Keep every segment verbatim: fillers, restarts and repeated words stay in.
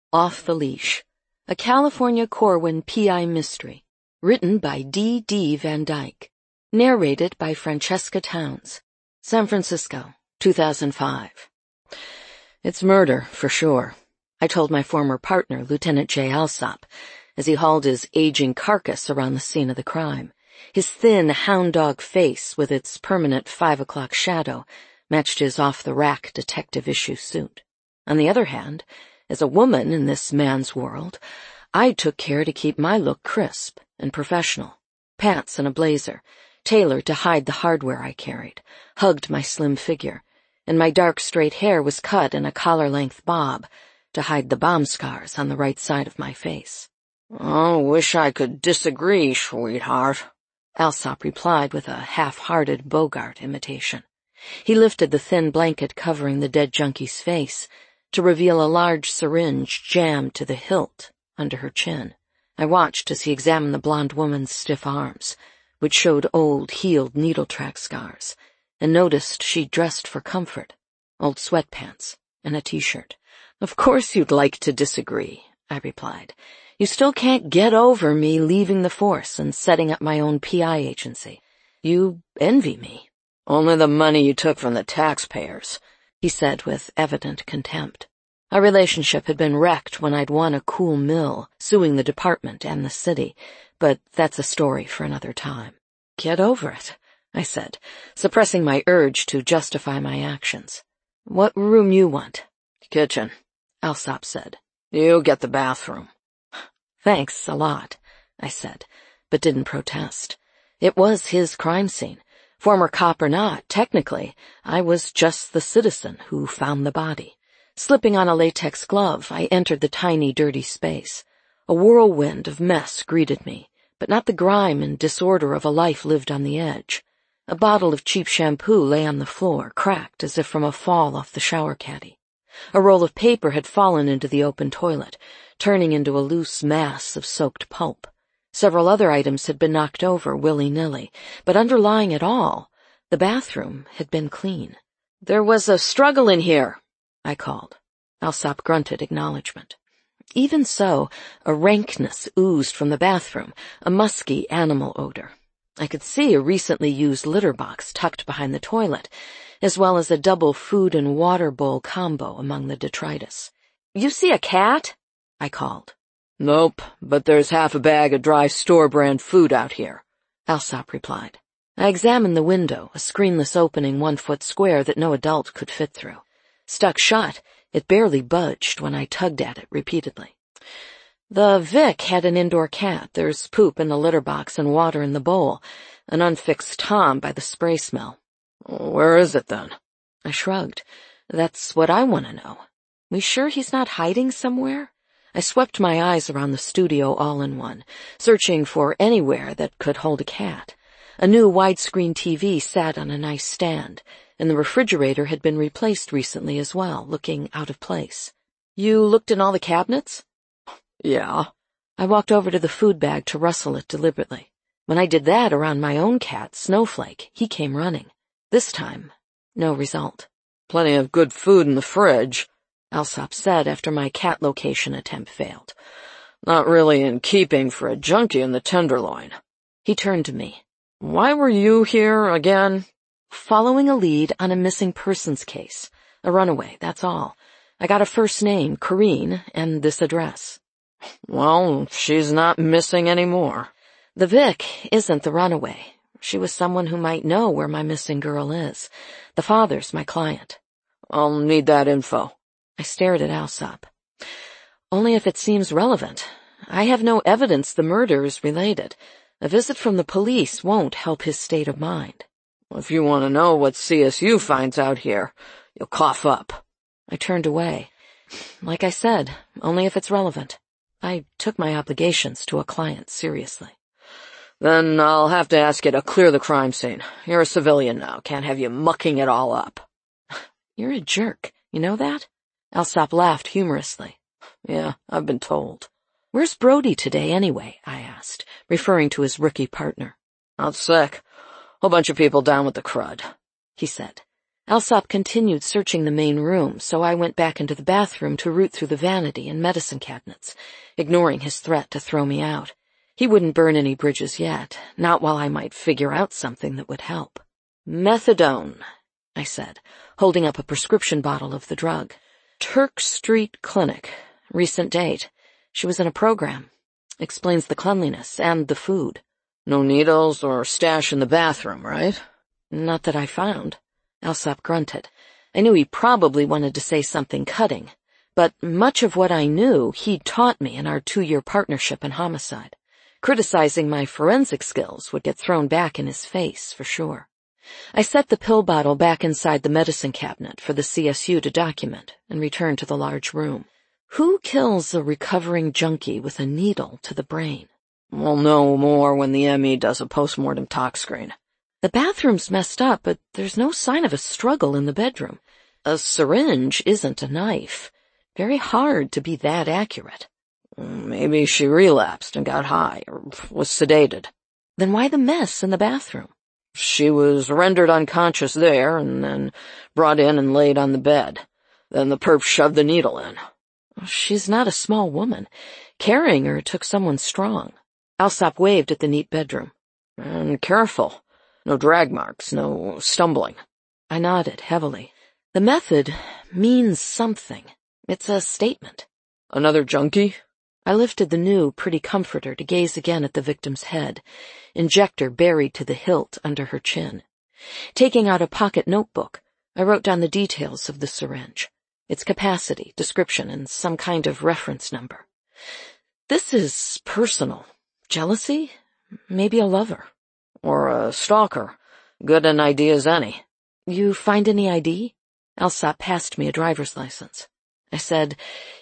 Off the Leash, a California Corwin P I mystery, written by D D Van Dyke, narrated by Francesca Towns, San Francisco, two thousand five. It's murder, for sure, I told my former partner, Lieutenant J. Alsop, as he hauled his aging carcass around the scene of the crime. His thin, hound-dog face, with its permanent five-o'clock shadow, matched his off-the-rack detective-issue suit. On the other hand, as a woman in this man's world, I took care to keep my look crisp and professional. Pants and a blazer, tailored to hide the hardware I carried, hugged my slim figure, and my dark straight hair was cut in a collar-length bob to hide the bomb scars on the right side of my face. "I wish I could disagree, sweetheart," Alsop replied with a half-hearted Bogart imitation. He lifted the thin blanket covering the dead junkie's face to reveal a large syringe jammed to the hilt under her chin. I watched as he examined the blonde woman's stiff arms, which showed old, healed needle-track scars, and noticed she dressed for comfort, old sweatpants and a t-shirt. "Of course you'd like to disagree," I replied. "You still can't get over me leaving the force and setting up my own P I agency. You envy me." "Only the money you took from the taxpayers," he said with evident contempt. Our relationship had been wrecked when I'd won a cool mill, suing the department and the city, but that's a story for another time. "Get over it," I said, suppressing my urge to justify my actions. "What room you want?" "Kitchen," Alsop said. "You get the bathroom." "Thanks a lot," I said, but didn't protest. It was his crime scene. Former cop or not, technically, I was just the citizen who found the body. Slipping on a latex glove, I entered the tiny, dirty space. A whirlwind of mess greeted me, but not the grime and disorder of a life lived on the edge. A bottle of cheap shampoo lay on the floor, cracked as if from a fall off the shower caddy. A roll of paper had fallen into the open toilet, turning into a loose mass of soaked pulp. Several other items had been knocked over willy-nilly, but underlying it all, the bathroom had been clean. "There was a struggle in here," I called. Alsop grunted acknowledgement. Even so, a rankness oozed from the bathroom, a musky animal odor. I could see a recently used litter box tucked behind the toilet, as well as a double food and water bowl combo among the detritus. "You see a cat?" I called. "Nope, but there's half a bag of dry store-brand food out here," Alsop replied. I examined the window, a screenless opening one foot square that no adult could fit through. Stuck shut, it barely budged when I tugged at it repeatedly. "The Vic had an indoor cat. There's poop in the litter box and water in the bowl, an unfixed tom by the spray smell." "Where is it, then?" I shrugged. "That's what I want to know. We sure he's not hiding somewhere?" I swept my eyes around the studio all in one, searching for anywhere that could hold a cat. A new widescreen T V sat on a nice stand, and the refrigerator had been replaced recently as well, looking out of place. "You looked in all the cabinets?" "Yeah." I walked over to the food bag to rustle it deliberately. When I did that around my own cat, Snowflake, he came running. This time, no result. "Plenty of good food in the fridge," Alsop said after my cat location attempt failed. "Not really in keeping for a junkie in the Tenderloin." He turned to me. "Why were you here again?" "Following a lead on a missing persons case. A runaway, that's all. I got a first name, Corrine, and this address." "Well, she's not missing anymore." "The Vic isn't the runaway. She was someone who might know where my missing girl is. The father's my client." "I'll need that info." I stared at Alsop. "Only if it seems relevant. I have no evidence the murder is related. A visit from the police won't help his state of mind." "If you want to know what C S U finds out here, you'll cough up." I turned away. Like I said, only if it's relevant. I took my obligations to a client seriously. "Then I'll have to ask you to clear the crime scene. You're a civilian now. Can't have you mucking it all up." "You're a jerk. You know that?" Alsop laughed humorously. "Yeah, I've been told." "Where's Brody today, anyway?" I asked, referring to his rookie partner. "Out sick. Whole bunch of people down with the crud," he said. Alsop continued searching the main room, so I went back into the bathroom to root through the vanity and medicine cabinets, ignoring his threat to throw me out. He wouldn't burn any bridges yet, not while I might figure out something that would help. Methadone, I said, holding up a prescription bottle of the drug. Turk Street Clinic. Recent date. She was in a program. Explains the cleanliness and the food. No needles or stash in the bathroom, right? Not that I found. Alsop grunted. I knew he probably wanted to say something cutting, but much of what I knew he'd taught me in our two-year partnership in homicide. Criticizing my forensic skills would get thrown back in his face, for sure. I set the pill bottle back inside the medicine cabinet for the C S U to document and returned to the large room. Who kills a recovering junkie with a needle to the brain? We'll know more when the M E does a postmortem tox screen. The bathroom's messed up, but there's no sign of a struggle in the bedroom. A syringe isn't a knife. Very hard to be that accurate. Maybe she relapsed and got high, or was sedated. Then why the mess in the bathroom? She was rendered unconscious there and then brought in and laid on the bed. Then the perp shoved the needle in. She's not a small woman. Carrying her took someone strong. Alsop waved at the neat bedroom. And careful. No drag marks, no stumbling. I nodded heavily. The method means something. It's a statement. Another junkie? I lifted the new, pretty comforter to gaze again at the victim's head, injector buried to the hilt under her chin. Taking out a pocket notebook, I wrote down the details of the syringe, its capacity, description, and some kind of reference number. This is personal. Jealousy? Maybe a lover. Or a stalker. Good an idea as any. You find any I D? Alsop passed me a driver's license. I said,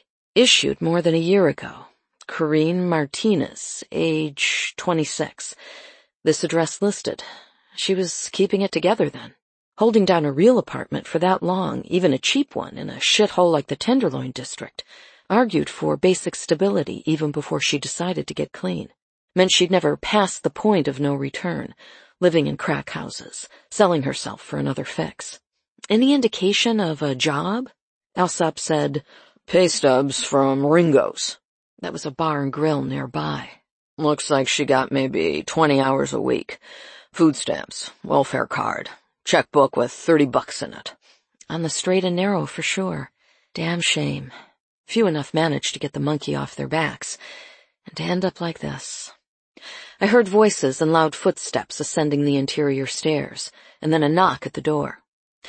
issued more than a year ago. Corrine Martinez, age twenty-six. This address listed. She was keeping it together then. Holding down a real apartment for that long, even a cheap one in a shithole like the Tenderloin district, argued for basic stability even before she decided to get clean. Meant she'd never passed the point of no return, living in crack houses, selling herself for another fix. Any indication of a job? Alsop said, pay stubs from Ringo's. That was a bar and grill nearby. Looks like she got maybe twenty hours a week. Food stamps, welfare card, checkbook with thirty bucks in it. On the straight and narrow for sure. Damn shame. Few enough managed to get the monkey off their backs, and to end up like this. I heard voices and loud footsteps ascending the interior stairs, and then a knock at the door.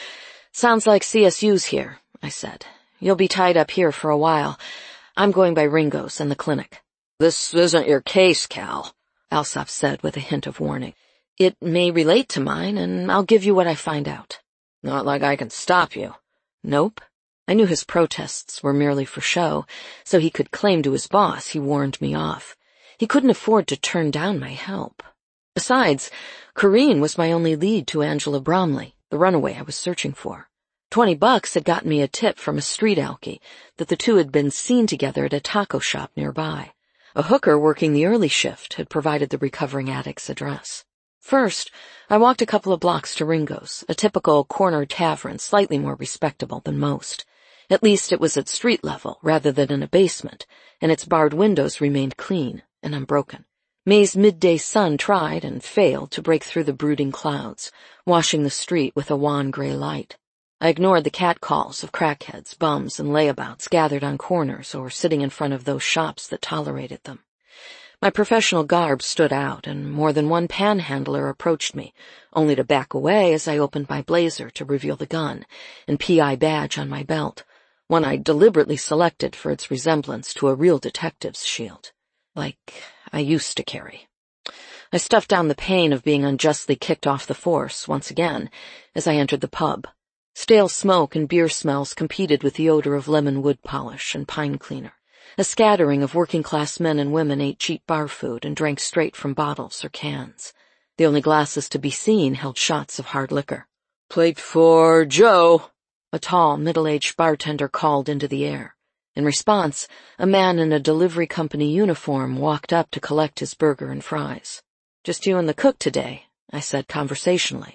Sounds like C S U's here, I said. You'll be tied up here for a while. I'm going by Ringo's and the clinic. This isn't your case, Cal, Alsop said with a hint of warning. It may relate to mine, and I'll give you what I find out. Not like I can stop you. Nope. I knew his protests were merely for show, so he could claim to his boss he warned me off. He couldn't afford to turn down my help. Besides, Corrine was my only lead to Angela Bromley, the runaway I was searching for. Twenty bucks had gotten me a tip from a street alkie that the two had been seen together at a taco shop nearby. A hooker working the early shift had provided the recovering addict's address. First, I walked a couple of blocks to Ringo's, a typical corner tavern slightly more respectable than most. At least it was at street level rather than in a basement, and its barred windows remained clean and unbroken. May's midday sun tried and failed to break through the brooding clouds, washing the street with a wan gray light. I ignored the catcalls of crackheads, bums, and layabouts gathered on corners or sitting in front of those shops that tolerated them. My professional garb stood out, and more than one panhandler approached me, only to back away as I opened my blazer to reveal the gun and P I badge on my belt, one I deliberately selected for its resemblance to a real detective's shield, like I used to carry. I stuffed down the pain of being unjustly kicked off the force once again as I entered the pub. Stale smoke and beer smells competed with the odor of lemon wood polish and pine cleaner. A scattering of working-class men and women ate cheap bar food and drank straight from bottles or cans. The only glasses to be seen held shots of hard liquor. "Plate for Joe," a tall, middle-aged bartender called into the air. In response, a man in a delivery company uniform walked up to collect his burger and fries. "Just you and the cook today," I said conversationally,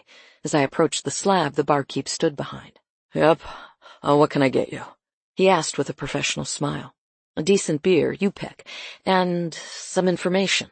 As I approached the slab the barkeep stood behind. Yep. Uh, what can I get you? He asked with a professional smile. A decent beer, you pick, and some information.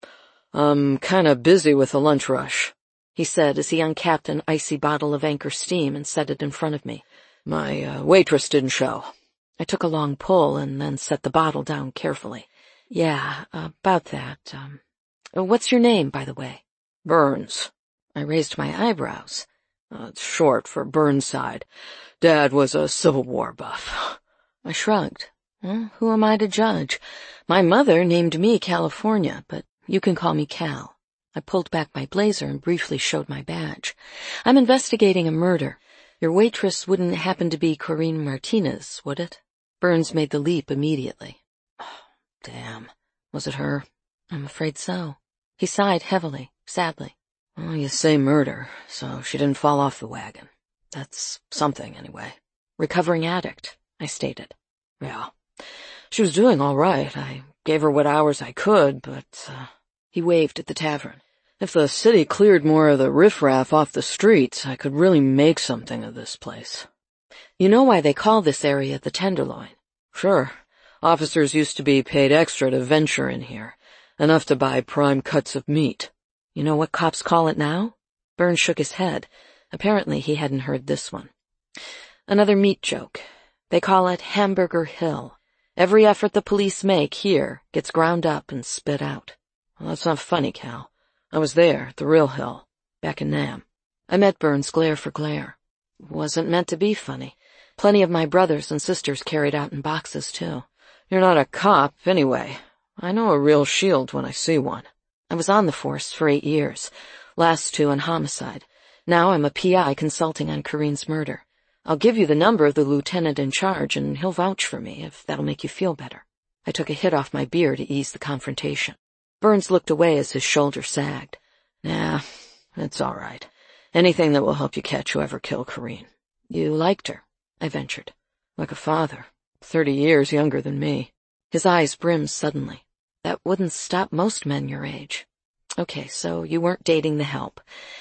I'm kinda busy with a lunch rush, he said as he uncapped an icy bottle of Anchor Steam and set it in front of me. My uh, waitress didn't show. I took a long pull and then set the bottle down carefully. Yeah, about that. Um, what's your name, by the way? Burns. I raised my eyebrows. Uh, it's short for Burnside. Dad was a Civil War buff. I shrugged. Well, who am I to judge? My mother named me California, but you can call me Cal. I pulled back my blazer and briefly showed my badge. I'm investigating a murder. Your waitress wouldn't happen to be Corinne Martinez, would it? Burns made the leap immediately. Oh, damn. Was it her? I'm afraid so. He sighed heavily, sadly. Well, you say murder, so she didn't fall off the wagon. That's something, anyway. Recovering addict, I stated. Yeah. She was doing all right. I gave her what hours I could, but, uh... He waved at the tavern. If the city cleared more of the riffraff off the streets, I could really make something of this place. You know why they call this area the Tenderloin? Sure. Officers used to be paid extra to venture in here. Enough to buy prime cuts of meat. You know what cops call it now? Burns shook his head. Apparently he hadn't heard this one. Another meat joke. They call it Hamburger Hill. Every effort the police make here gets ground up and spit out. Well, that's not funny, Cal. I was there, at the real hill, back in Nam. I met Burns glare for glare. Wasn't meant to be funny. Plenty of my brothers and sisters carried out in boxes, too. You're not a cop, anyway. I know a real shield when I see one. I was on the force for eight years, last two on homicide. Now I'm a P I consulting on Corinne's murder. I'll give you the number of the lieutenant in charge, and he'll vouch for me, if that'll make you feel better. I took a hit off my beer to ease the confrontation. Burns looked away as his shoulder sagged. Nah, it's all right. Anything that will help you catch whoever killed Corinne. You liked her, I ventured. Like a father. Thirty years younger than me. His eyes brimmed suddenly. That wouldn't stop most men your age. Okay, so you weren't dating the help.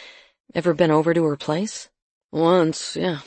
Ever been over to her place? Once, yeah.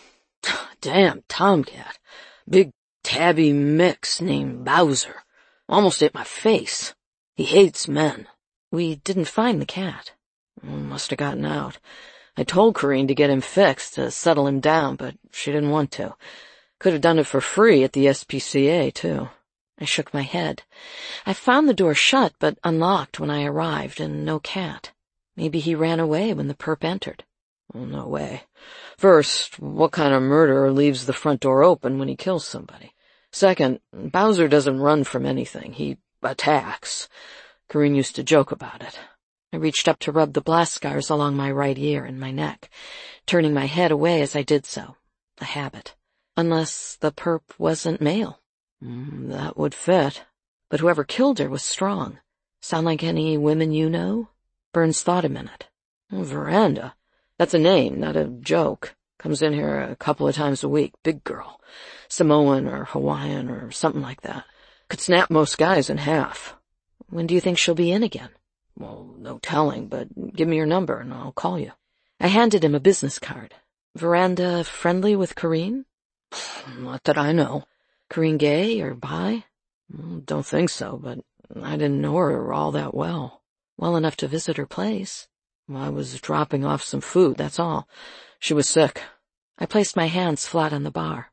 Damn tomcat. Big tabby mix named Bowser. Almost ate my face. He hates men. We didn't find the cat. Must have gotten out. I told Corinne to get him fixed, to settle him down, but she didn't want to. Could have done it for free at the S P C A, too. I shook my head. I found the door shut but unlocked when I arrived, and no cat. Maybe he ran away when the perp entered. Well, no way. First, what kind of murderer leaves the front door open when he kills somebody? Second, Bowser doesn't run from anything. He attacks. Corinne used to joke about it. I reached up to rub the blast scars along my right ear and my neck, turning my head away as I did so. A habit. Unless the perp wasn't male. Mm, that would fit. But whoever killed her was strong. Sound like any women you know? Burns thought a minute. Veranda. That's a name, not a joke. Comes in here a couple of times a week. Big girl. Samoan or Hawaiian or something like that. Could snap most guys in half. When do you think she'll be in again? Well, no telling, but give me your number and I'll call you. I handed him a business card. Veranda friendly with Corinne? Not that I know. Corinne gay or bi? Don't think so, but I didn't know her all that well. Well enough to visit her place. I was dropping off some food, that's all. She was sick. I placed my hands flat on the bar.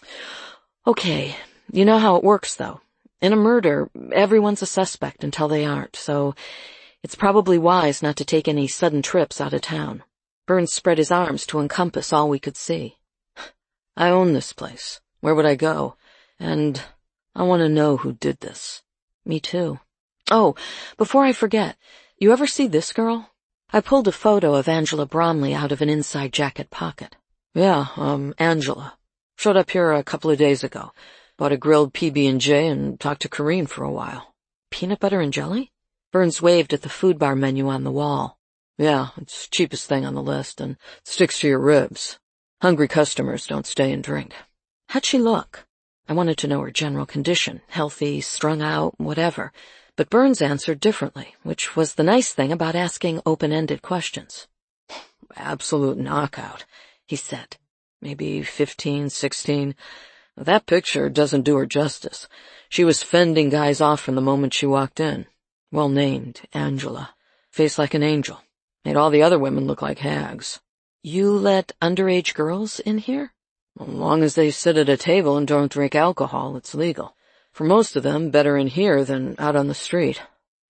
Okay, you know how it works, though. In a murder, everyone's a suspect until they aren't, so it's probably wise not to take any sudden trips out of town. Burns spread his arms to encompass all we could see. I own this place. Where would I go? And I want to know who did this. Me too. Oh, before I forget, you ever see this girl? I pulled a photo of Angela Bromley out of an inside jacket pocket. Yeah, um, Angela. Showed up here a couple of days ago. Bought a grilled P B and J and talked to Corinne for a while. Peanut butter and jelly? Burns waved at the food bar menu on the wall. Yeah, it's cheapest thing on the list and sticks to your ribs. Hungry customers don't stay and drink. How'd she look? I wanted to know her general condition, healthy, strung out, whatever. But Burns answered differently, which was the nice thing about asking open-ended questions. absolute knockout, he said. Maybe fifteen, sixteen. That picture doesn't do her justice. She was fending guys off from the moment she walked in. Well named, Angela. Face like an angel. Made all the other women look like hags. You let underage girls in here? As long as they sit at a table and don't drink alcohol, it's legal. For most of them, better in here than out on the street.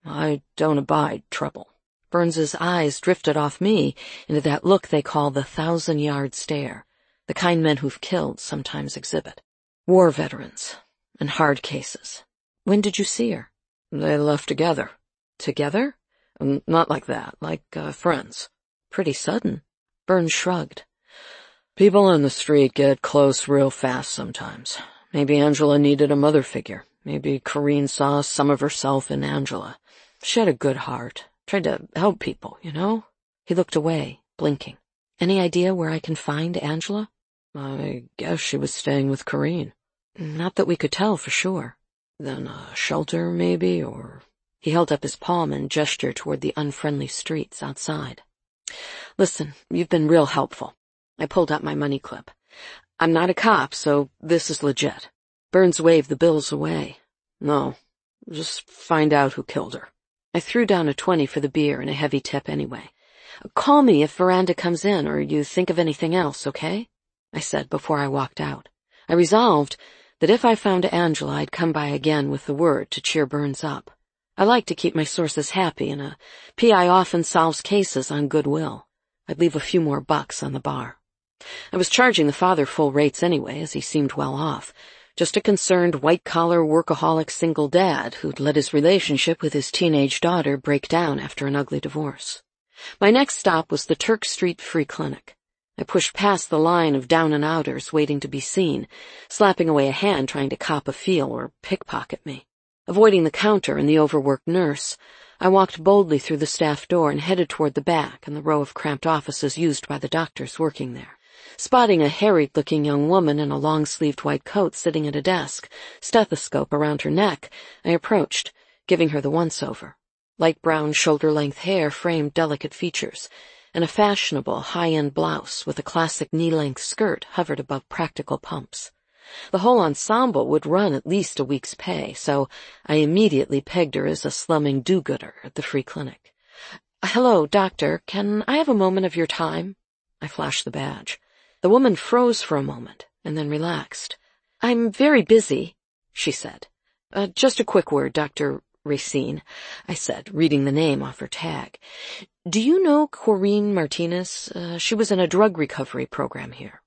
I don't abide trouble. Burns's eyes drifted off me into that look they call the thousand-yard stare, the kind men who've killed sometimes exhibit. War veterans and hard cases. When did you see her? They left together. Together? Not like that, like uh, friends. Pretty sudden. Burns shrugged. People on the street get close real fast sometimes. Maybe Angela needed a mother figure. Maybe Corinne saw some of herself in Angela. She had a good heart. Tried to help people, you know? He looked away, blinking. Any idea where I can find Angela? I guess she was staying with Corinne. Not that we could tell for sure. Then a shelter, maybe, or... He held up his palm and gestured toward the unfriendly streets outside. Listen, you've been real helpful. I pulled out my money clip. I'm not a cop, so this is legit. Burns waved the bills away. No, just find out who killed her. I threw down a twenty for the beer and a heavy tip anyway. Call me if Veranda comes in or you think of anything else, okay? I said before I walked out. I resolved that if I found Angela, I'd come by again with the word to cheer Burns up. I like to keep my sources happy, and a P I often solves cases on goodwill. I'd leave a few more bucks on the bar. I was charging the father full rates anyway, as he seemed well off. Just a concerned, white-collar, workaholic single dad who'd let his relationship with his teenage daughter break down after an ugly divorce. My next stop was the Turk Street Free Clinic. I pushed past the line of down-and-outers waiting to be seen, slapping away a hand trying to cop a feel or pickpocket me. Avoiding the counter and the overworked nurse, I walked boldly through the staff door and headed toward the back and the row of cramped offices used by the doctors working there. Spotting a harried-looking young woman in a long-sleeved white coat sitting at a desk, stethoscope around her neck, I approached, giving her the once-over. Light brown shoulder-length hair framed delicate features, and a fashionable high-end blouse with a classic knee-length skirt hovered above practical pumps. The whole ensemble would run at least a week's pay, so I immediately pegged her as a slumming do-gooder at the free clinic. "Hello, doctor. Can I have a moment of your time?" I flashed the badge. The woman froze for a moment and then relaxed. "I'm very busy," she said. Uh, just a quick word, Doctor Racine," I said, reading the name off her tag. "Do you know Corinne Martinez? Uh, she was in a drug recovery program here."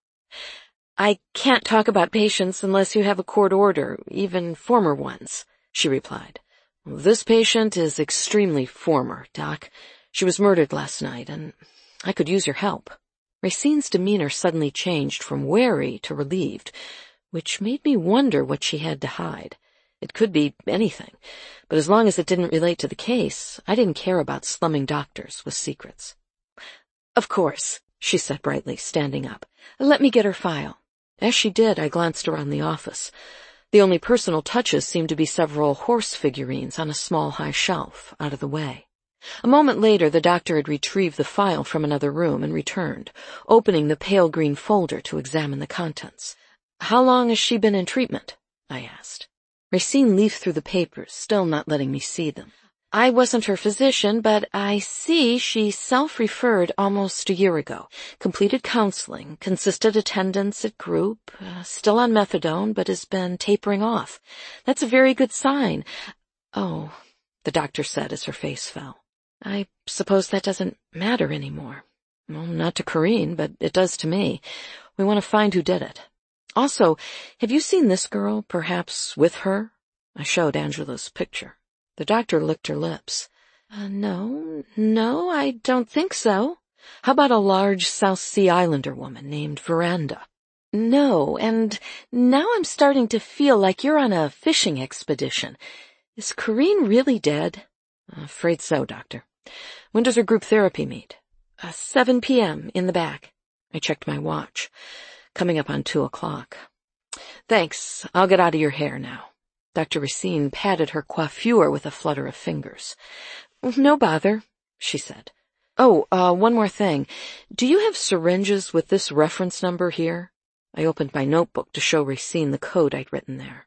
"I can't talk about patients unless you have a court order, even former ones," she replied. "This patient is extremely former, Doc. She was murdered last night, and I could use your help." Racine's demeanor suddenly changed from wary to relieved, which made me wonder what she had to hide. It could be anything, but as long as it didn't relate to the case, I didn't care about slumming doctors with secrets. "Of course," she said brightly, standing up. "Let me get her file." As she did, I glanced around the office. The only personal touches seemed to be several horse figurines on a small high shelf, out of the way. A moment later, the doctor had retrieved the file from another room and returned, opening the pale green folder to examine the contents. "How long has she been in treatment?" I asked. Racine leafed through the papers, still not letting me see them. "I wasn't her physician, but I see she self-referred almost a year ago. Completed counseling, consistent attendance at group, uh, still on methadone, but has been tapering off. That's a very good sign." "Oh," the doctor said as her face fell. "I suppose that doesn't matter anymore." "Well, not to Corinne, but it does to me. We want to find who did it. Also, have you seen this girl, perhaps with her?" I showed Angela's picture. The doctor licked her lips. Uh, no, no, I don't think so. How about a large South Sea Islander woman named Veranda?" "No, and now I'm starting to feel like you're on a fishing expedition. Is Corinne really dead?" "Afraid so, doctor. When does her group therapy meet?" Uh, seven p.m. in the back." I checked my watch. Coming up on two o'clock. "Thanks. I'll get out of your hair now." Doctor Racine patted her coiffure with a flutter of fingers. "No bother," she said. Oh, uh, one more thing. Do you have syringes with this reference number here? I opened my notebook to show Racine the code I'd written there.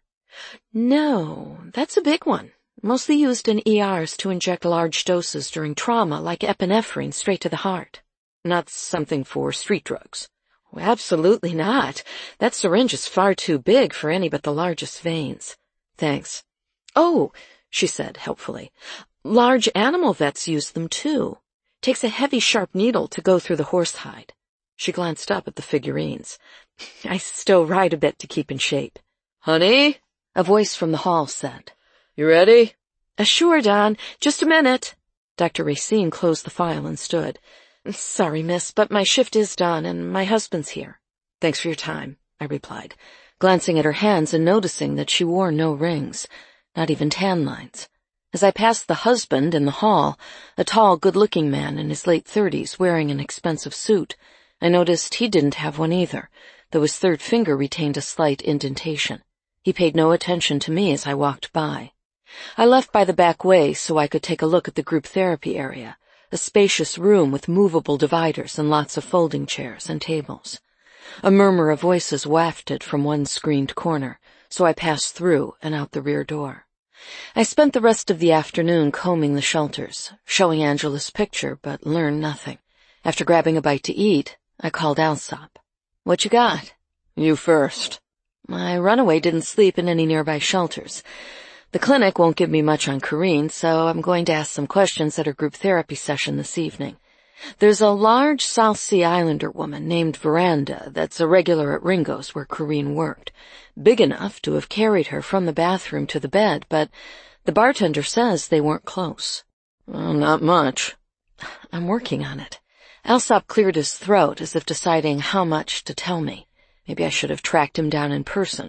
No, that's a big one. Mostly used in E Rs to inject large doses during trauma, like epinephrine, straight to the heart. Not something for street drugs. Well, absolutely not. That syringe is far too big for any but the largest veins. Thanks. Oh, she said helpfully. Large animal vets use them too. Takes a heavy, sharp needle to go through the horsehide. She glanced up at the figurines. I still ride a bit to keep in shape. Honey? A voice from the hall said. You ready? Uh, sure, Don. Just a minute. Doctor Racine closed the file and stood. Sorry, miss, but my shift is done and my husband's here. Thanks for your time, I replied, glancing at her hands and noticing that she wore no rings, not even tan lines. As I passed the husband in the hall, a tall, good-looking man in his late thirties wearing an expensive suit, I noticed he didn't have one either, though his third finger retained a slight indentation. He paid no attention to me as I walked by. I left by the back way so I could take a look at the group therapy area, a spacious room with movable dividers and lots of folding chairs and tables. A murmur of voices wafted from one screened corner, so I passed through and out the rear door. I spent the rest of the afternoon combing the shelters, showing Angela's picture, but learned nothing. After grabbing a bite to eat, I called Alsop. What you got? You first. My runaway didn't sleep in any nearby shelters. The clinic won't give me much on Corinne, so I'm going to ask some questions at her group therapy session this evening. There's a large South Sea Islander woman named Veranda that's a regular at Ringo's where Corinne worked, big enough to have carried her from the bathroom to the bed, but the bartender says they weren't close. Well, not much. I'm working on it. Alsop cleared his throat as if deciding how much to tell me. Maybe I should have tracked him down in person.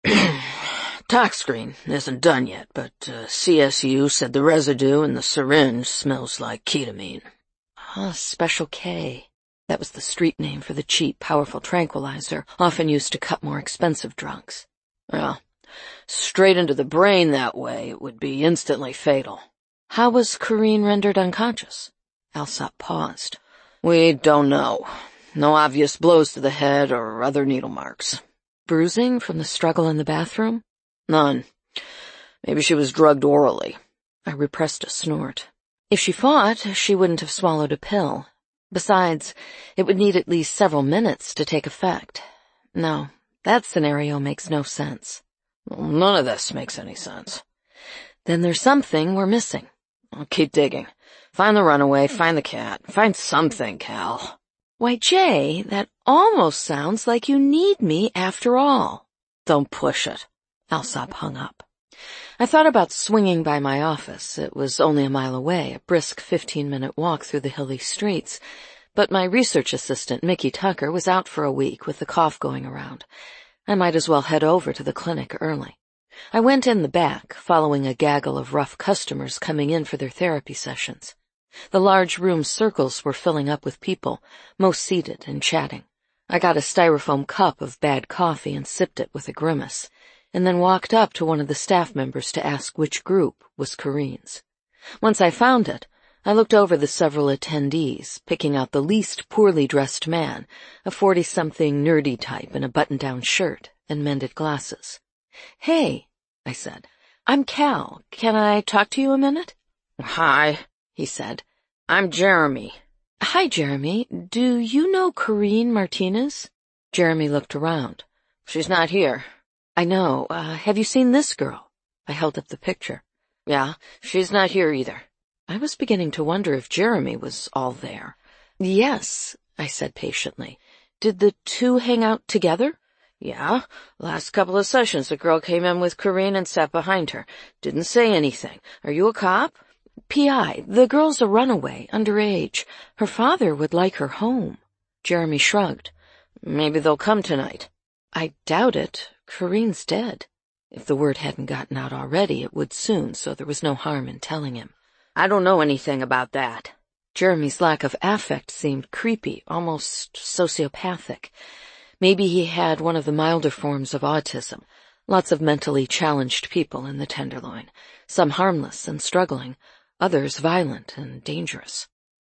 Tox screen isn't done yet, but uh, C S U said the residue in the syringe smells like ketamine. Ah, Special K. That was the street name for the cheap, powerful tranquilizer, often used to cut more expensive drugs. Well, straight into the brain that way, it would be instantly fatal. How was Corinne rendered unconscious? Alsop paused. We don't know. No obvious blows to the head or other needle marks. Bruising from the struggle in the bathroom? None. Maybe she was drugged orally. I repressed a snort. If she fought, she wouldn't have swallowed a pill. Besides, it would need at least several minutes to take effect. No, that scenario makes no sense. Well, none of this makes any sense. Then there's something we're missing. I'll keep digging. Find the runaway, find the cat, find something, Cal. Why, Jay, that almost sounds like you need me after all. Don't push it. Alsop hung up. I thought about swinging by my office. It was only a mile away, a brisk fifteen-minute walk through the hilly streets. But my research assistant, Mickey Tucker, was out for a week with the cough going around. I might as well head over to the clinic early. I went in the back, following a gaggle of rough customers coming in for their therapy sessions. The large room's circles were filling up with people, most seated and chatting. I got a styrofoam cup of bad coffee and sipped it with a grimace, and then walked up to one of the staff members to ask which group was Corinne's. Once I found it, I looked over the several attendees, picking out the least poorly dressed man, a forty-something nerdy type in a button-down shirt and mended glasses. Hey, I said, I'm Cal. Can I talk to you a minute? Hi, he said. I'm Jeremy. Hi, Jeremy. Do you know Corinne Martinez? Jeremy looked around. She's not here. I know. Uh, have you seen this girl? I held up the picture. Yeah, she's not here either. I was beginning to wonder if Jeremy was all there. Yes, I said patiently. Did the two hang out together? Yeah, last couple of sessions the girl came in with Corinne and sat behind her. Didn't say anything. Are you a cop? P I, the girl's a runaway, underage. Her father would like her home. Jeremy shrugged. Maybe they'll come tonight. I doubt it. Corinne's dead. If the word hadn't gotten out already, it would soon, so there was no harm in telling him. I don't know anything about that. Jeremy's lack of affect seemed creepy, almost sociopathic. Maybe he had one of the milder forms of autism. Lots of mentally challenged people in the Tenderloin, some harmless and struggling, others violent and dangerous.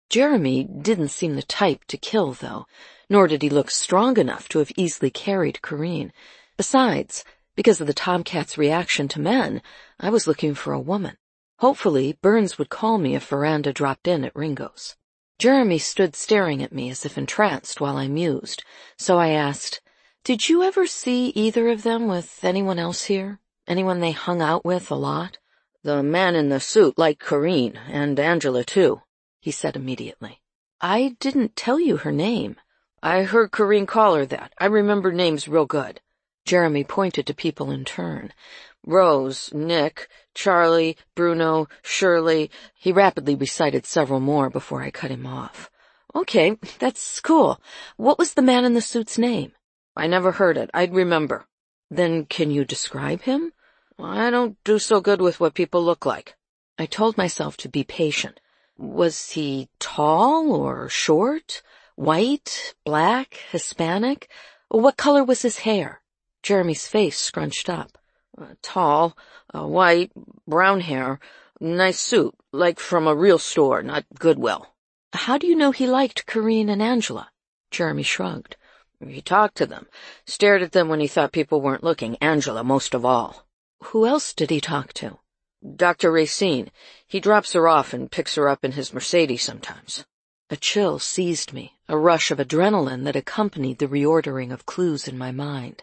Jeremy didn't seem the type to kill, though, nor did he look strong enough to have easily carried Corinne. Besides, because of the Tomcat's reaction to men, I was looking for a woman. Hopefully, Burns would call me if Veranda dropped in at Ringo's. Jeremy stood staring at me as if entranced while I mused, so I asked, "Did you ever see either of them with anyone else here? Anyone they hung out with a lot?" "The man in the suit liked Corinne, and Angela too," he said immediately. "I didn't tell you her name." "I heard Corinne call her that. I remember names real good." Jeremy pointed to people in turn. "Rose, Nick, Charlie, Bruno, Shirley." He rapidly recited several more before I cut him off. "Okay, that's cool. What was the man in the suit's name?" "I never heard it. I'd remember." "Then can you describe him?" "I don't do so good with what people look like." I told myself to be patient. Was he tall or short? White? Black? Hispanic? What color was his hair? Jeremy's face scrunched up. Uh, tall, uh, white, brown hair, nice suit, like from a real store, not Goodwill. How do you know he liked Corinne and Angela? Jeremy shrugged. He talked to them, stared at them when he thought people weren't looking, Angela most of all. Who else did he talk to? Doctor Racine. He drops her off and picks her up in his Mercedes sometimes. A chill seized me, a rush of adrenaline that accompanied the reordering of clues in my mind.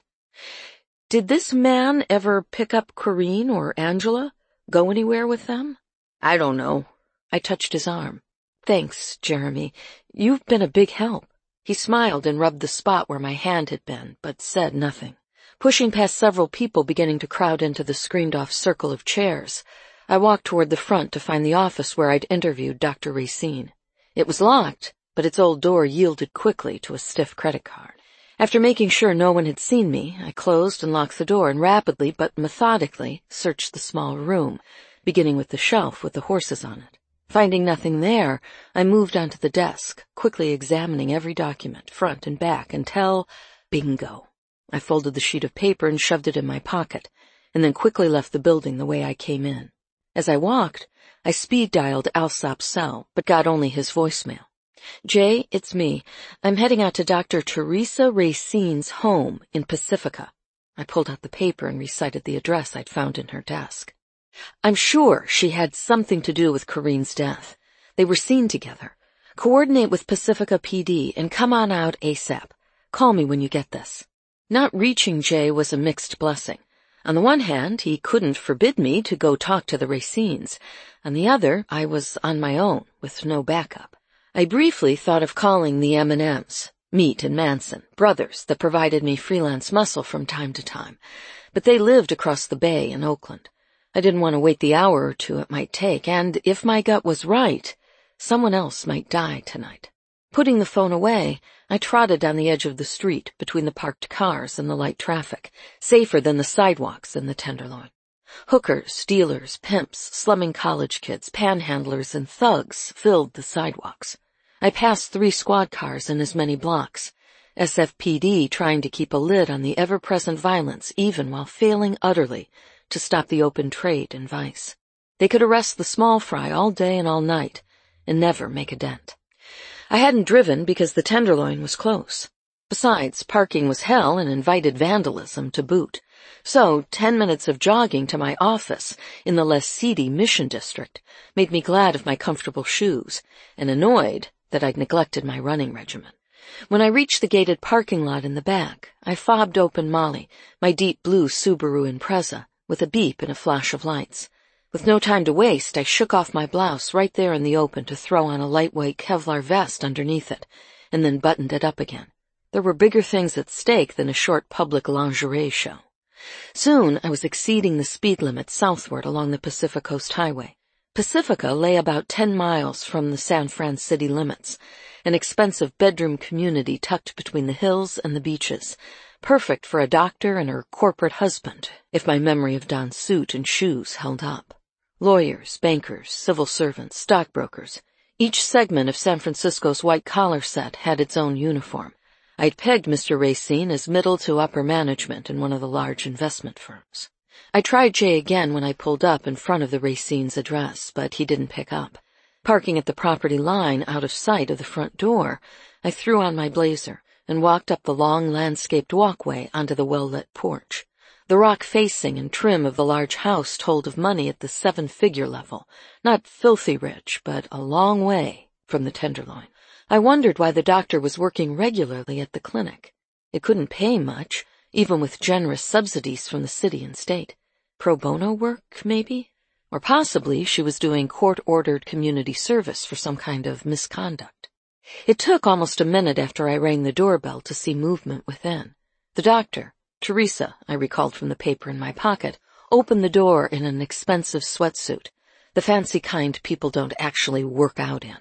Did this man ever pick up Corinne or Angela? Go anywhere with them? I don't know. I touched his arm. Thanks, Jeremy. You've been a big help. He smiled and rubbed the spot where my hand had been, but said nothing. Pushing past several people beginning to crowd into the screened-off circle of chairs, I walked toward the front to find the office where I'd interviewed Doctor Racine. It was locked, but its old door yielded quickly to a stiff credit card. After making sure no one had seen me, I closed and locked the door and rapidly but methodically searched the small room, beginning with the shelf with the horses on it. Finding nothing there, I moved onto the desk, quickly examining every document, front and back, until, bingo. I folded the sheet of paper and shoved it in my pocket, and then quickly left the building the way I came in. As I walked, I speed-dialed Alsop's cell, but got only his voicemail. "Jay, it's me. I'm heading out to Doctor Teresa Racine's home in Pacifica." I pulled out the paper and recited the address I'd found in her desk. "I'm sure she had something to do with Corinne's death. They were seen together. Coordinate with Pacifica P D and come on out ASAP. Call me when you get this." Not reaching Jay was a mixed blessing. On the one hand, he couldn't forbid me to go talk to the Racines. On the other, I was on my own, with no backup. I briefly thought of calling the M and M's, Meat and Manson, brothers that provided me freelance muscle from time to time, but they lived across the bay in Oakland. I didn't want to wait the hour or two it might take, and if my gut was right, someone else might die tonight. Putting the phone away, I trotted down the edge of the street between the parked cars and the light traffic, safer than the sidewalks in the Tenderloin. Hookers, dealers, pimps, slumming college kids, panhandlers, and thugs filled the sidewalks. I passed three squad cars in as many blocks, S F P D trying to keep a lid on the ever-present violence even while failing utterly to stop the open trade in vice. They could arrest the small fry all day and all night and never make a dent. I hadn't driven because the Tenderloin was close. Besides, parking was hell and invited vandalism to boot. So, ten minutes of jogging to my office in the less seedy Mission District made me glad of my comfortable shoes and annoyed that I'd neglected my running regimen. When I reached the gated parking lot in the back, I fobbed open Molly, my deep blue Subaru Impreza, with a beep and a flash of lights. With no time to waste, I shook off my blouse right there in the open to throw on a lightweight Kevlar vest underneath it, and then buttoned it up again. There were bigger things at stake than a short public lingerie show. Soon I was exceeding the speed limit southward along the Pacific Coast Highway. Pacifica lay about ten miles from the San Fran city limits, an expensive bedroom community tucked between the hills and the beaches, perfect for a doctor and her corporate husband, if my memory of Don's suit and shoes held up. Lawyers, bankers, civil servants, stockbrokers. Each segment of San Francisco's white-collar set had its own uniform. I'd pegged Mister Racine as middle to upper management in one of the large investment firms. I tried Jay again when I pulled up in front of the Racine's address, but he didn't pick up. Parking at the property line out of sight of the front door, I threw on my blazer and walked up the long landscaped walkway onto the well-lit porch. The rock facing and trim of the large house told of money at the seven-figure level, not filthy rich, but a long way from the Tenderloin. I wondered why the doctor was working regularly at the clinic. It couldn't pay much, even with generous subsidies from the city and state. Pro bono work, maybe? Or possibly she was doing court-ordered community service for some kind of misconduct. It took almost a minute after I rang the doorbell to see movement within. The doctor, Teresa, I recalled from the paper in my pocket, opened the door in an expensive sweatsuit, the fancy kind people don't actually work out in.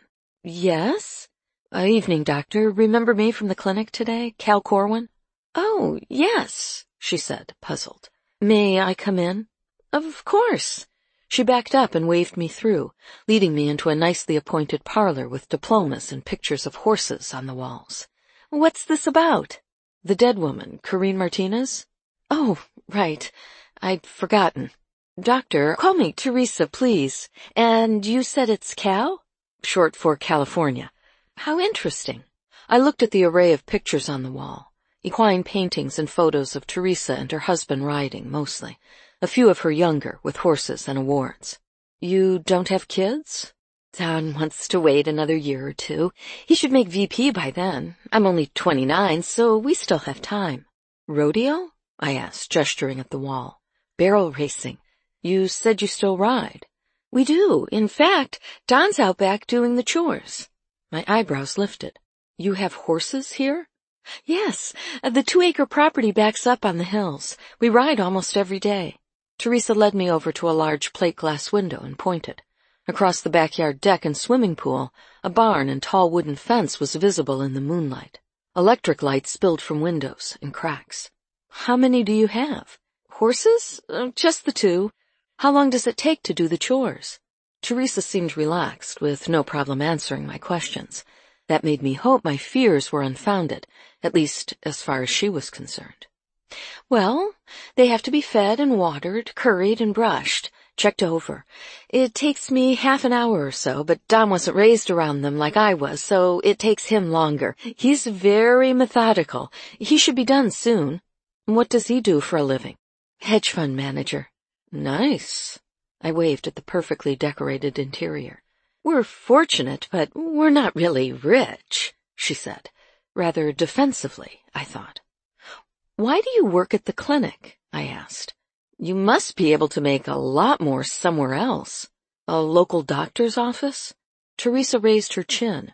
Yes? Uh, evening, doctor. Remember me from the clinic today, Cal Corwin? Oh, yes, she said, puzzled. May I come in? Of course. She backed up and waved me through, leading me into a nicely appointed parlor with diplomas and pictures of horses on the walls. What's this about? The dead woman, Corinne Martinez? Oh, right. I'd forgotten. Doctor, call me Teresa, please. And you said it's Cal? Short for California. How interesting. I looked at the array of pictures on the wall. Equine paintings and photos of Teresa and her husband riding, mostly. A few of her younger, with horses and awards. You don't have kids? Don wants to wait another year or two. He should make V P by then. I'm only twenty-nine, so we still have time. Rodeo? I asked, gesturing at the wall. Barrel racing. You said you still ride. We do. In fact, Don's out back doing the chores. My eyebrows lifted. You have horses here? Yes. The two-acre property backs up on the hills. We ride almost every day. Teresa led me over to a large plate glass window and pointed. Across the backyard deck and swimming pool, a barn and tall wooden fence was visible in the moonlight. Electric light spilled from windows and cracks. How many do you have? Horses? Uh, just the two. How long does it take to do the chores? Teresa seemed relaxed, with no problem answering my questions. That made me hope my fears were unfounded, at least as far as she was concerned. Well, they have to be fed and watered, curried and brushed, checked over. It takes me half an hour or so, but Don wasn't raised around them like I was, so it takes him longer. He's very methodical. He should be done soon. What does he do for a living? Hedge fund manager. Nice. I waved at the perfectly decorated interior. We're fortunate, but we're not really rich, she said, rather defensively, I thought. Why do you work at the clinic? I asked. You must be able to make a lot more somewhere else. A local doctor's office? Teresa raised her chin.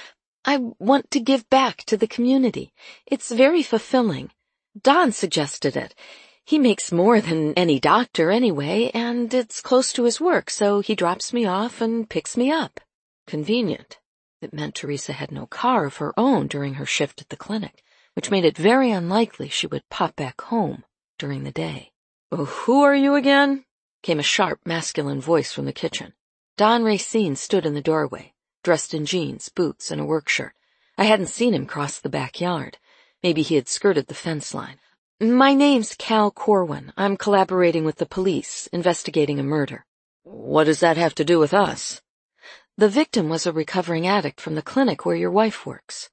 I want to give back to the community. It's very fulfilling. Don suggested it. He makes more than any doctor anyway, and it's close to his work, so he drops me off and picks me up. Convenient. It meant Teresa had no car of her own during her shift at the clinic, which made it very unlikely she would pop back home during the day. Oh, who are you again? Came a sharp, masculine voice from the kitchen. Don Racine stood in the doorway, dressed in jeans, boots, and a work shirt. I hadn't seen him cross the backyard. Maybe he had skirted the fence line. My name's Cal Corwin. I'm collaborating with the police, investigating a murder. What does that have to do with us? The victim was a recovering addict from the clinic where your wife works.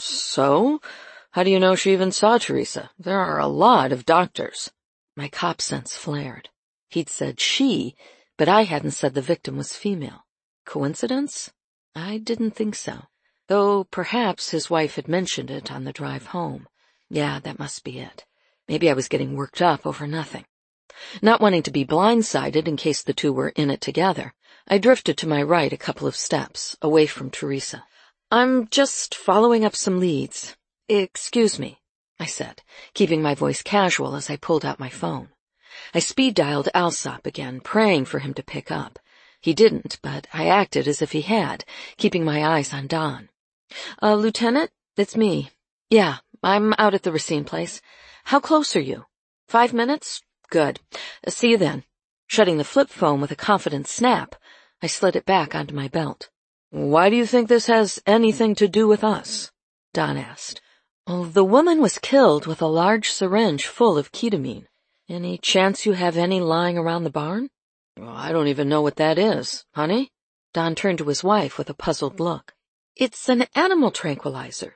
So? How do you know she even saw Teresa? There are a lot of doctors. My cop sense flared. He'd said she, but I hadn't said the victim was female. Coincidence? I didn't think so. Though perhaps his wife had mentioned it on the drive home. Yeah, that must be it. Maybe I was getting worked up over nothing. Not wanting to be blindsided in case the two were in it together, I drifted to my right a couple of steps, away from Teresa. I'm just following up some leads. Excuse me, I said, keeping my voice casual as I pulled out my phone. I speed-dialed Alsop again, praying for him to pick up. He didn't, but I acted as if he had, keeping my eyes on Don. Uh, Lieutenant, it's me. Yeah, I'm out at the Racine place. How close are you? Five minutes? Good. Uh, see you then. Shutting the flip phone with a confident snap, I slid it back onto my belt. Why do you think this has anything to do with us? Don asked. Well, the woman was killed with a large syringe full of ketamine. Any chance you have any lying around the barn? Well, I don't even know what that is. Honey? Don turned to his wife with a puzzled look. It's an animal tranquilizer.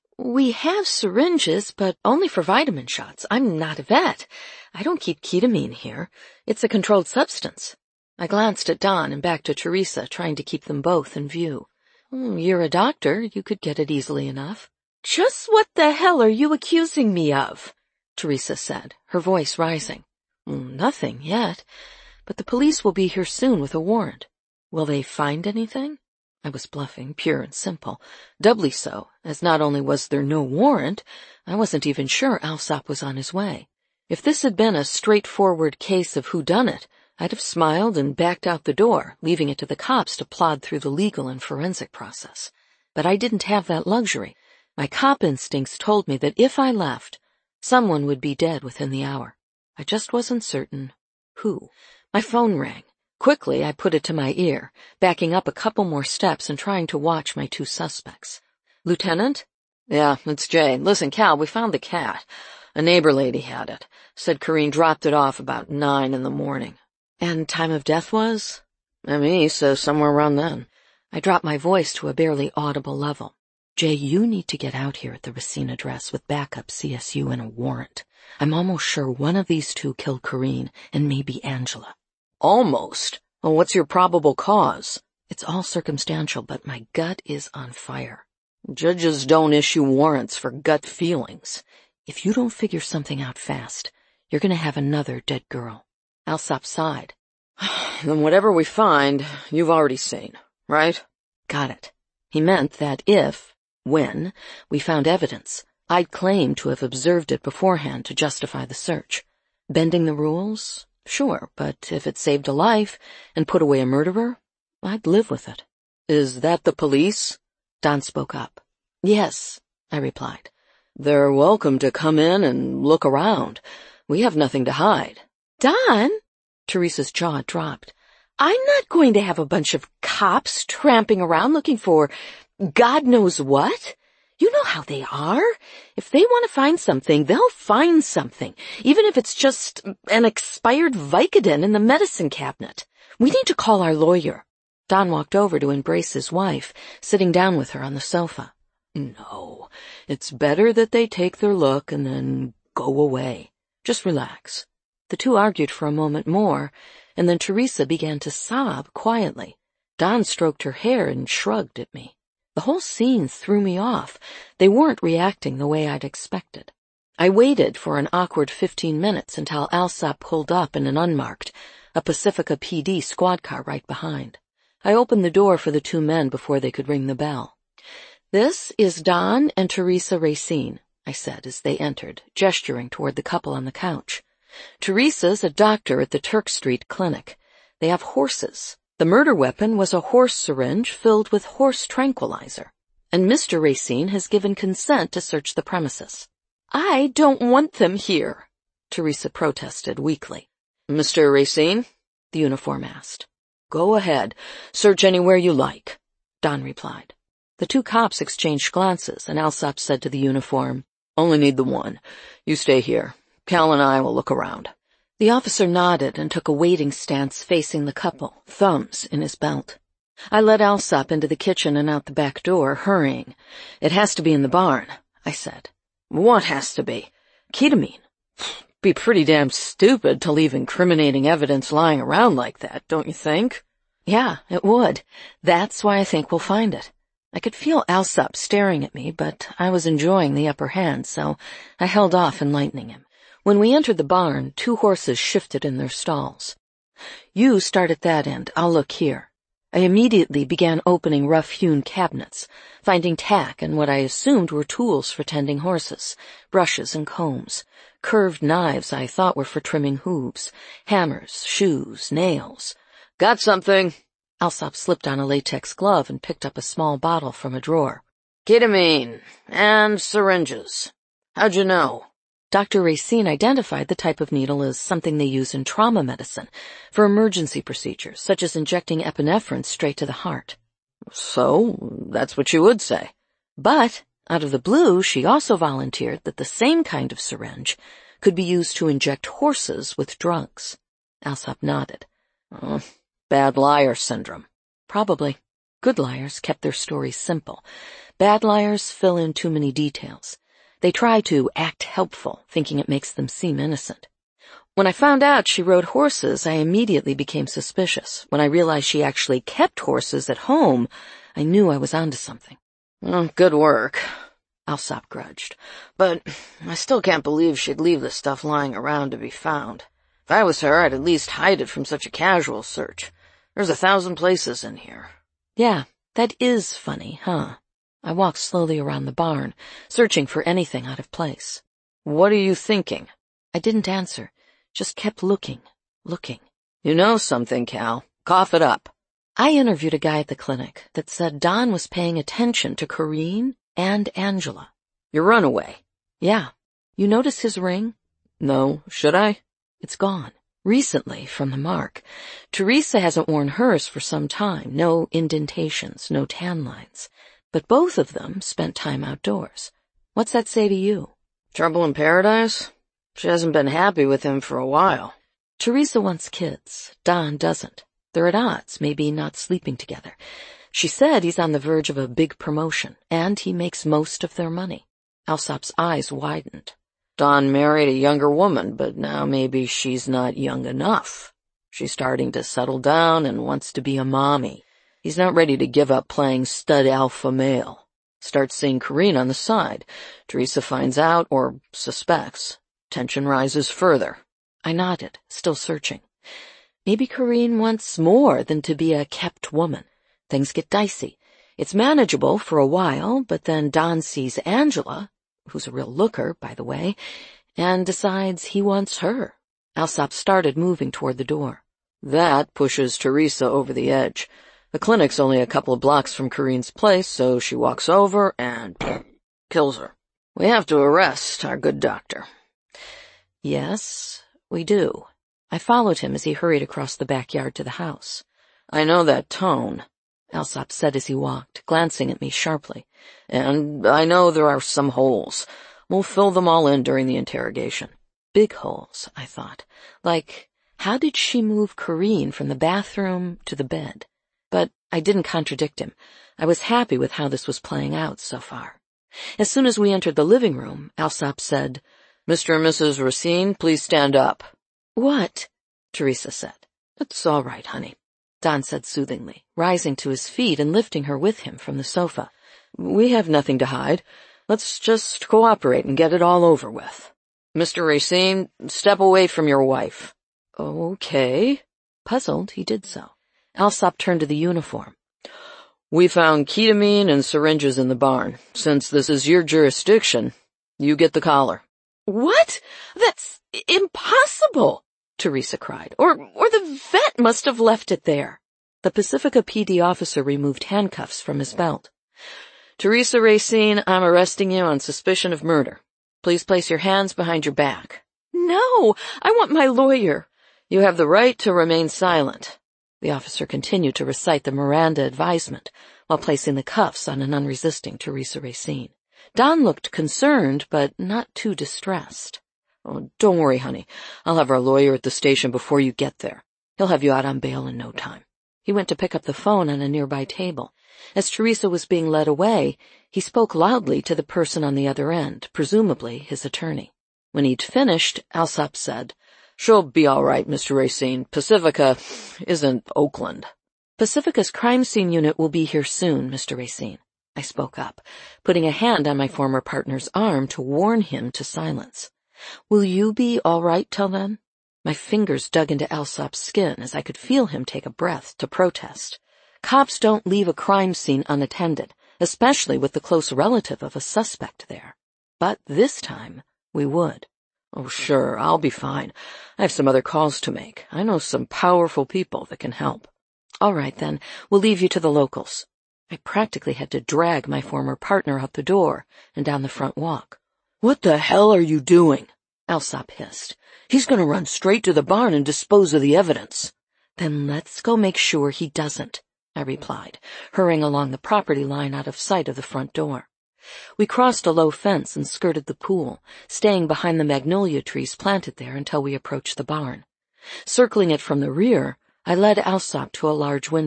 We have syringes, but only for vitamin shots. I'm not a vet. I don't keep ketamine here. It's a controlled substance. I glanced at Don and back to Teresa, trying to keep them both in view. You're a doctor. You could get it easily enough. Just what the hell are you accusing me of? Teresa said, her voice rising. Nothing yet, but the police will be here soon with a warrant. Will they find anything? I was bluffing, pure and simple. Doubly so, as not only was there no warrant, I wasn't even sure Alsop was on his way. If this had been a straightforward case of whodunit, I'd have smiled and backed out the door, leaving it to the cops to plod through the legal and forensic process. But I didn't have that luxury. My cop instincts told me that if I left, someone would be dead within the hour. I just wasn't certain who. My phone rang. Quickly, I put it to my ear, backing up a couple more steps and trying to watch my two suspects. Lieutenant? Yeah, it's Jay. Listen, Cal, we found the cat. A neighbor lady had it. Said Corrine dropped it off about nine in the morning. And time of death was? M E says somewhere around then. I dropped my voice to a barely audible level. Jay, you need to get out here at the Racine address with backup C S U and a warrant. I'm almost sure one of these two killed Corrine, and maybe Angela. Almost? Well, what's your probable cause? It's all circumstantial, but my gut is on fire. Judges don't issue warrants for gut feelings. If you don't figure something out fast, you're going to have another dead girl. Alsop sighed. Then whatever we find, you've already seen, right? Got it. He meant that if, when, we found evidence, I'd claim to have observed it beforehand to justify the search. Bending the rules? Sure, but if it saved a life and put away a murderer, I'd live with it. Is that the police? Don spoke up. Yes, I replied. They're welcome to come in and look around. We have nothing to hide. Don? Teresa's jaw dropped. I'm not going to have a bunch of cops tramping around looking for God knows what. You know how they are. If they want to find something, they'll find something, even if it's just an expired Vicodin in the medicine cabinet. We need to call our lawyer. Don walked over to embrace his wife, sitting down with her on the sofa. No, it's better that they take their look and then go away. Just relax. The two argued for a moment more, and then Teresa began to sob quietly. Don stroked her hair and shrugged at me. The whole scene threw me off. They weren't reacting the way I'd expected. I waited for an awkward fifteen minutes until Alsop pulled up in an unmarked, a Pacifica P D squad car right behind. I opened the door for the two men before they could ring the bell. This is Don and Teresa Racine, I said as they entered, gesturing toward the couple on the couch. Teresa's a doctor at the Turk Street Clinic. They have horses. The murder weapon was a horse syringe filled with horse tranquilizer, and Mister Racine has given consent to search the premises. I don't want them here, Teresa protested weakly. Mister Racine? The uniform asked. Go ahead. Search anywhere you like, Don replied. The two cops exchanged glances, and Alsop said to the uniform, Only need the one. You stay here. Cal and I will look around. The officer nodded and took a waiting stance facing the couple, thumbs in his belt. I led Alsop into the kitchen and out the back door, hurrying. It has to be in the barn, I said. What has to be? Ketamine. Be pretty damn stupid to leave incriminating evidence lying around like that, don't you think? Yeah, it would. That's why I think we'll find it. I could feel Alsop staring at me, but I was enjoying the upper hand, so I held off enlightening him. When we entered the barn, two horses shifted in their stalls. You start at that end, I'll look here. I immediately began opening rough-hewn cabinets, finding tack and what I assumed were tools for tending horses, brushes and combs, curved knives I thought were for trimming hooves, hammers, shoes, nails. Got something. Alsop slipped on a latex glove and picked up a small bottle from a drawer. Ketamine and syringes. How'd you know? Doctor Racine identified the type of needle as something they use in trauma medicine for emergency procedures, such as injecting epinephrine straight to the heart. So, that's what you would say. But, out of the blue, she also volunteered that the same kind of syringe could be used to inject horses with drugs. Alsop nodded. Oh, bad liar syndrome. Probably. Good liars kept their stories simple. Bad liars fill in too many details. They try to act helpful, thinking it makes them seem innocent. When I found out she rode horses, I immediately became suspicious. When I realized she actually kept horses at home, I knew I was onto something. Well, good work, Alsop grudged. But I still can't believe she'd leave the stuff lying around to be found. If I was her, I'd at least hide it from such a casual search. There's a thousand places in here. Yeah, that is funny, huh? I walked slowly around the barn, searching for anything out of place. What are you thinking? I didn't answer, just kept looking, looking. You know something, Cal. Cough it up. I interviewed a guy at the clinic that said Don was paying attention to Corinne and Angela. Your runaway? Yeah. You notice his ring? No. Should I? It's gone. Recently, from the mark. Teresa hasn't worn hers for some time. No indentations, no tan lines. But both of them spent time outdoors. What's that say to you? Trouble in paradise? She hasn't been happy with him for a while. Teresa wants kids. Don doesn't. They're at odds, maybe not sleeping together. She said he's on the verge of a big promotion, and he makes most of their money. Alsop's eyes widened. Don married a younger woman, but now maybe she's not young enough. She's starting to settle down and wants to be a mommy. He's not ready to give up playing stud alpha male. Starts seeing Corinne on the side. Teresa finds out, or suspects. Tension rises further. I nodded, still searching. Maybe Corinne wants more than to be a kept woman. Things get dicey. It's manageable for a while, but then Don sees Angela, who's a real looker, by the way, and decides he wants her. Alsop started moving toward the door. That pushes Teresa over the edge. The clinic's only a couple of blocks from Corinne's place, so she walks over and kills her. We have to arrest our good doctor. Yes, we do. I followed him as he hurried across the backyard to the house. I know that tone, Alsop said as he walked, glancing at me sharply. And I know there are some holes. We'll fill them all in during the interrogation. Big holes, I thought. Like, how did she move Corinne from the bathroom to the bed? But I didn't contradict him. I was happy with how this was playing out so far. As soon as we entered the living room, Alsop said, Mister and Missus Racine, please stand up. What? Teresa said. It's all right, honey, Don said soothingly, rising to his feet and lifting her with him from the sofa. We have nothing to hide. Let's just cooperate and get it all over with. Mister Racine, step away from your wife. Okay. Puzzled, he did so. Alsop turned to the uniform. We found ketamine and syringes in the barn. Since this is your jurisdiction, you get the collar. What? That's impossible, Teresa cried. Or, or the vet must have left it there. The Pacifica P D officer removed handcuffs from his belt. Teresa Racine, I'm arresting you on suspicion of murder. Please place your hands behind your back. No, I want my lawyer. You have the right to remain silent. The officer continued to recite the Miranda advisement while placing the cuffs on an unresisting Teresa Racine. Don looked concerned, but not too distressed. Oh, don't worry, honey. I'll have our lawyer at the station before you get there. He'll have you out on bail in no time. He went to pick up the phone on a nearby table. As Teresa was being led away, he spoke loudly to the person on the other end, presumably his attorney. When he'd finished, Alsop said, She'll be all right, Mister Racine. Pacifica isn't Oakland. Pacifica's crime scene unit will be here soon, Mister Racine. I spoke up, putting a hand on my former partner's arm to warn him to silence. Will you be all right till then? My fingers dug into Alsop's skin as I could feel him take a breath to protest. Cops don't leave a crime scene unattended, especially with the close relative of a suspect there. But this time, we would. Oh, sure, I'll be fine. I have some other calls to make. I know some powerful people that can help. All right, then. We'll leave you to the locals. I practically had to drag my former partner out the door and down the front walk. What the hell are you doing? Alsop hissed. He's going to run straight to the barn and dispose of the evidence. Then let's go make sure he doesn't, I replied, hurrying along the property line out of sight of the front door. We crossed a low fence and skirted the pool, staying behind the magnolia trees planted there until we approached the barn. Circling it from the rear, I led Alsop to a large window,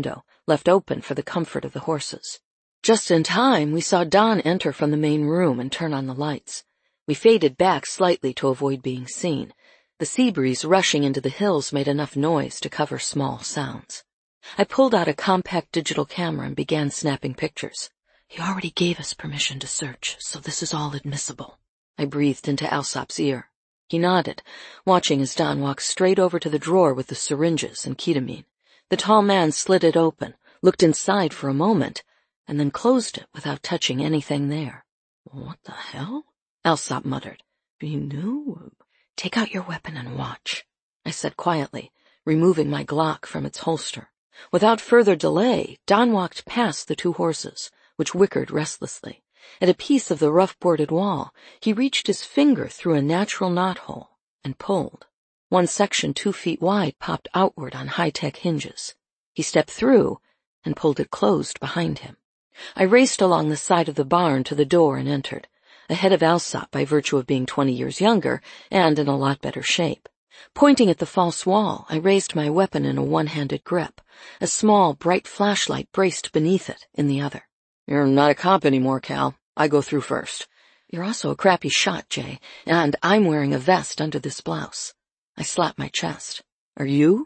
left open for the comfort of the horses. Just in time, we saw Don enter from the main room and turn on the lights. We faded back slightly to avoid being seen. The sea breeze rushing into the hills made enough noise to cover small sounds. I pulled out a compact digital camera and began snapping pictures. He already gave us permission to search, so this is all admissible. I breathed into Alsop's ear. He nodded, watching as Don walked straight over to the drawer with the syringes and ketamine. The tall man slid it open, looked inside for a moment, and then closed it without touching anything there. What the hell? Alsop muttered. He knew. Take out your weapon and watch, I said quietly, removing my Glock from its holster. Without further delay, Don walked past the two horses, which whickered restlessly. At a piece of the rough-boarded wall, he reached his finger through a natural knothole and pulled. One section two feet wide popped outward on high-tech hinges. He stepped through and pulled it closed behind him. I raced along the side of the barn to the door and entered, ahead of Alsop by virtue of being twenty years younger and in a lot better shape. Pointing at the false wall, I raised my weapon in a one-handed grip, a small, bright flashlight braced beneath it in the other. You're not a cop anymore, Cal. I go through first. You're also a crappy shot, Jay, and I'm wearing a vest under this blouse. I slapped my chest. Are you?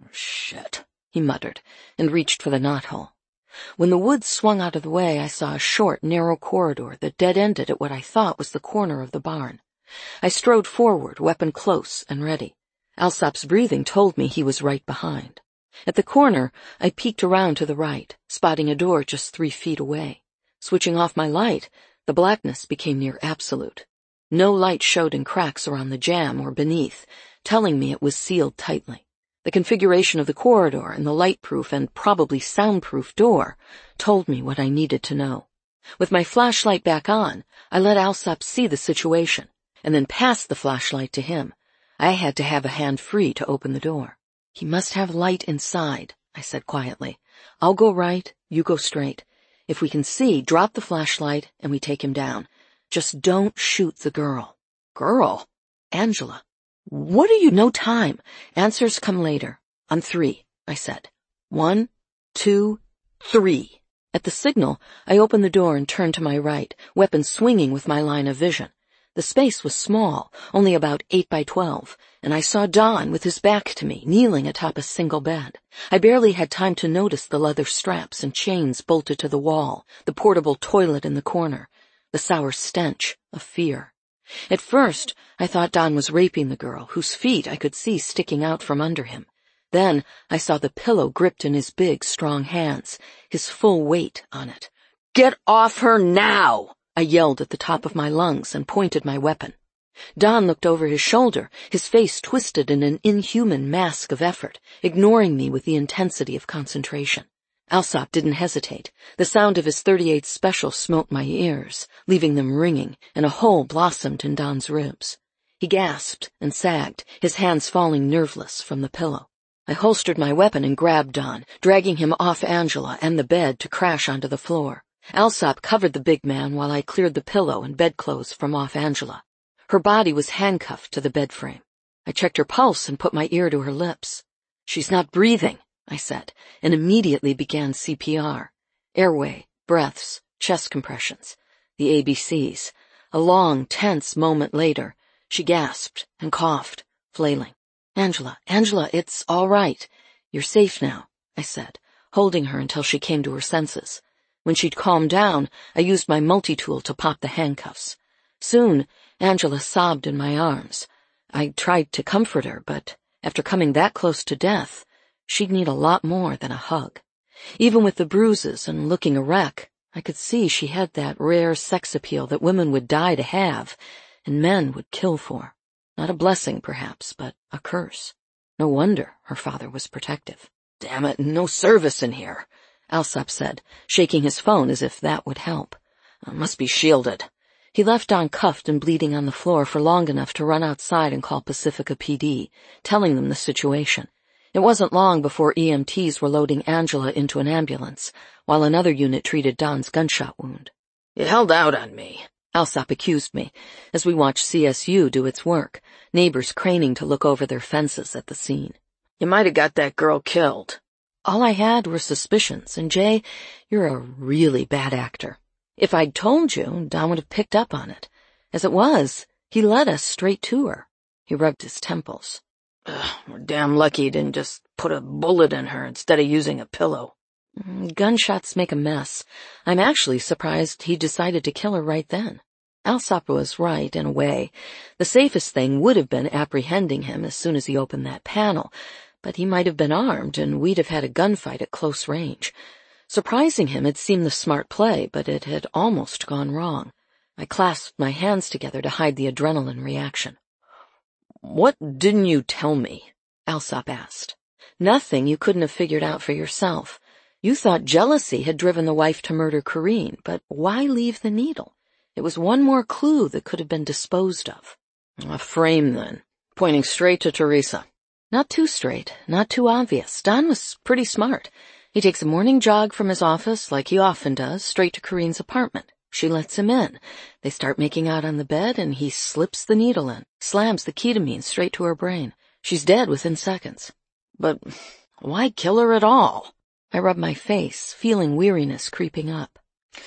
Shit, he muttered, and reached for the knothole. When the woods swung out of the way, I saw a short, narrow corridor that dead-ended at what I thought was the corner of the barn. I strode forward, weapon close and ready. Alsop's breathing told me he was right behind. At the corner, I peeked around to the right, spotting a door just three feet away. Switching off my light, the blackness became near absolute. No light showed in cracks around the jamb or beneath, telling me it was sealed tightly. The configuration of the corridor and the light-proof and probably soundproof door told me what I needed to know. With my flashlight back on, I let Alsop see the situation, and then passed the flashlight to him. I had to have a hand free to open the door. He must have light inside, I said quietly. I'll go right, you go straight. If we can see, drop the flashlight and we take him down. Just don't shoot the girl. Girl? Angela. What are you? No time. Answers come later. On three, I said. One, two, three. At the signal, I opened the door and turned to my right, weapon swinging with my line of vision. The space was small, only about eight by twelve, and I saw Don with his back to me, kneeling atop a single bed. I barely had time to notice the leather straps and chains bolted to the wall, the portable toilet in the corner, the sour stench of fear. At first, I thought Don was raping the girl, whose feet I could see sticking out from under him. Then I saw the pillow gripped in his big, strong hands, his full weight on it. "Get off her now!" I yelled at the top of my lungs and pointed my weapon. Don looked over his shoulder, his face twisted in an inhuman mask of effort, ignoring me with the intensity of concentration. Alsop didn't hesitate. The sound of his thirty-eight Special smote my ears, leaving them ringing, and a hole blossomed in Don's ribs. He gasped and sagged, his hands falling nerveless from the pillow. I holstered my weapon and grabbed Don, dragging him off Angela and the bed to crash onto the floor. Alsop covered the big man while I cleared the pillow and bedclothes from off Angela. Her body was handcuffed to the bed frame. I checked her pulse and put my ear to her lips. "She's not breathing," I said, and immediately began C P R. Airway, breaths, chest compressions, the A B Cs. A long, tense moment later, she gasped and coughed, flailing. "Angela, Angela, it's all right. You're safe now," I said, holding her until she came to her senses. When she'd calmed down, I used my multi-tool to pop the handcuffs. Soon, Angela sobbed in my arms. I tried to comfort her, but after coming that close to death, she'd need a lot more than a hug. Even with the bruises and looking a wreck, I could see she had that rare sex appeal that women would die to have, and men would kill for. Not a blessing, perhaps, but a curse. No wonder her father was protective. "Damn it, no service in here," Alsop said, shaking his phone as if that would help. "I must be shielded." He left Don cuffed and bleeding on the floor for long enough to run outside and call Pacifica P D, telling them the situation. It wasn't long before E M Ts were loading Angela into an ambulance, while another unit treated Don's gunshot wound. "You held out on me," Alsop accused me, as we watched C S U do its work, neighbors craning to look over their fences at the scene. "You might have got that girl killed." All I had were suspicions, and Jay, you're a really bad actor. If I'd told you, Don would have picked up on it. As it was, he led us straight to her. He rubbed his temples. Ugh, we're damn lucky he didn't just put a bullet in her instead of using a pillow. Gunshots make a mess. I'm actually surprised he decided to kill her right then. Alsop was right, in a way. The safest thing would have been apprehending him as soon as he opened that panel, but he might have been armed, and we'd have had a gunfight at close range. Surprising him had seemed the smart play, but it had almost gone wrong. I clasped my hands together to hide the adrenaline reaction. "What didn't you tell me?" Alsop asked. "Nothing you couldn't have figured out for yourself. You thought jealousy had driven the wife to murder Corinne, but why leave the needle? It was one more clue that could have been disposed of." "A frame, then, pointing straight to Teresa." "Not too straight, not too obvious. Don was pretty smart. He takes a morning jog from his office, like he often does, straight to Corinne's apartment. She lets him in. They start making out on the bed, and he slips the needle in, slams the ketamine straight to her brain. She's dead within seconds." "But why kill her at all?" I rubbed my face, feeling weariness creeping up.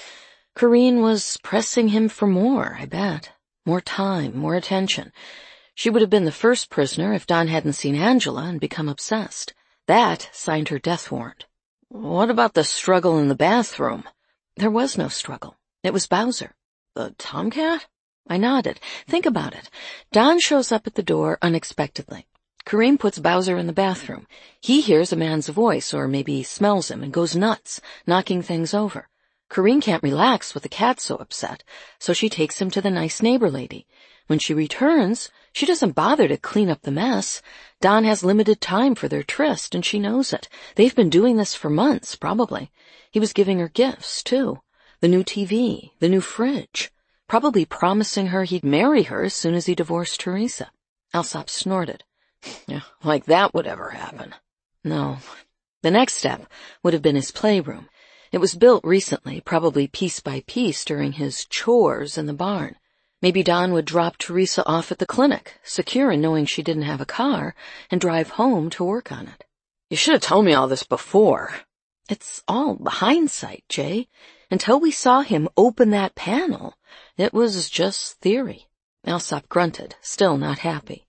Corinne was pressing him for more, I bet. More time, more attention. She would have been the first prisoner if Don hadn't seen Angela and become obsessed. That signed her death warrant. "What about the struggle in the bathroom?" "There was no struggle. It was Bowser." "The tomcat?" I nodded. "Think about it. Don shows up at the door unexpectedly. Corinne puts Bowser in the bathroom. He hears a man's voice, or maybe smells him, and goes nuts, knocking things over. Corinne can't relax with the cat so upset, so she takes him to the nice neighbor lady. When she returns, she doesn't bother to clean up the mess. Don has limited time for their tryst, and she knows it. They've been doing this for months, probably. He was giving her gifts, too. The new T V, the new fridge. Probably promising her he'd marry her as soon as he divorced Teresa." Alsop snorted. "Yeah, like that would ever happen." "No. The next step would have been his playroom. It was built recently, probably piece by piece during his chores in the barn. Maybe Don would drop Teresa off at the clinic, secure in knowing she didn't have a car, and drive home to work on it." "You should have told me all this before." "It's all hindsight, Jay. Until we saw him open that panel, it was just theory." Alsop grunted, still not happy.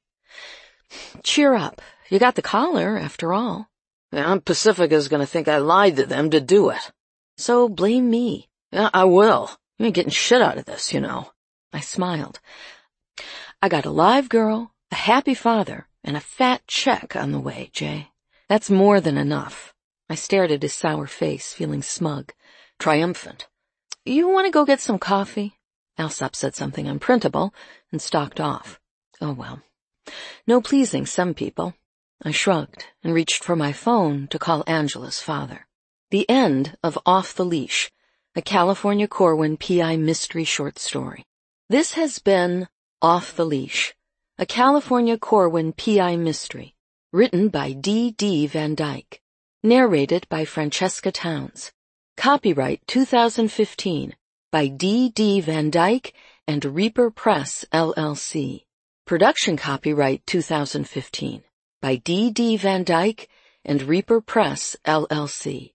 "Cheer up. You got the collar, after all." "Yeah, Pacifica's gonna think I lied to them to do it." "So blame me." "Yeah, I will. You ain't getting shit out of this, you know." I smiled. "I got a live girl, a happy father, and a fat check on the way, Jay. That's more than enough." I stared at his sour face, feeling smug, triumphant. "You want to go get some coffee?" Alsop said something unprintable and stalked off. Oh well. No pleasing some people. I shrugged and reached for my phone to call Angela's father. The end of Off the Leash, a California Corwin P I mystery short story. This has been Off the Leash, a California Corwin P I mystery, written by D D Van Dyke, narrated by Francesca Towns. Copyright two thousand fifteen by D D Van Dyke and Reaper Press, L L C. Production copyright two thousand fifteen by D D Van Dyke and Reaper Press, L L C.